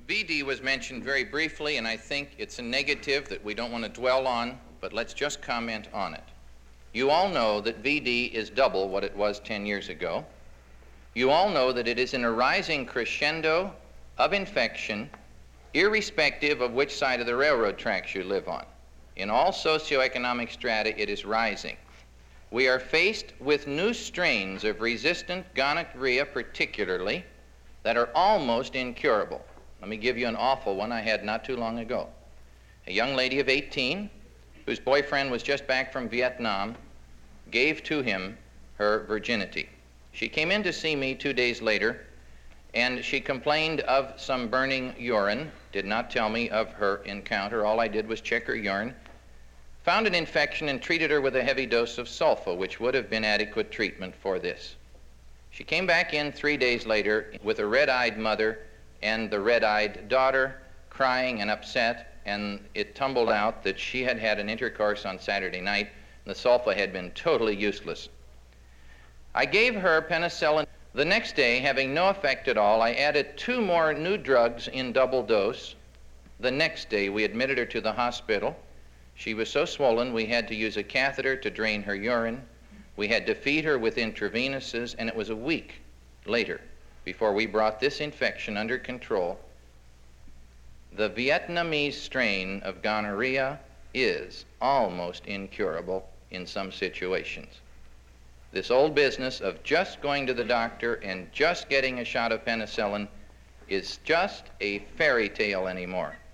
VD was mentioned very briefly, and I think it's a negative that we don't want to dwell on, but let's just comment on it. You all know that VD is double what it was 10 years ago. You all know that it is in a rising crescendo of infection, irrespective of which side of the railroad tracks you live on. In all socioeconomic strata, it is rising. We are faced with new strains of resistant gonorrhea, particularly, that are almost incurable. Let me give you an awful one I had not too long ago. A young lady of 18, whose boyfriend was just back from Vietnam, gave to him her virginity. She came in to see me 2 days later, and she complained of some burning urine, did not tell me of her encounter. All I did was check her urine, found an infection, and treated her with a heavy dose of sulfa, which would have been adequate treatment for this. She came back in 3 days later with a red-eyed mother and the red-eyed daughter, crying and upset, and it tumbled out that she had had an intercourse on Saturday night, and the sulfa had been totally useless. I gave her penicillin. The next day, having no effect at all, I added 2 more new drugs in double dose. The next day, we admitted her to the hospital. She was so swollen, we had to use a catheter to drain her urine. We had to feed her with intravenous's, and it was a week later before we brought this infection under control. The Vietnamese strain of gonorrhea is almost incurable in some situations. This old business of just going to the doctor and just getting a shot of penicillin is just a fairy tale anymore.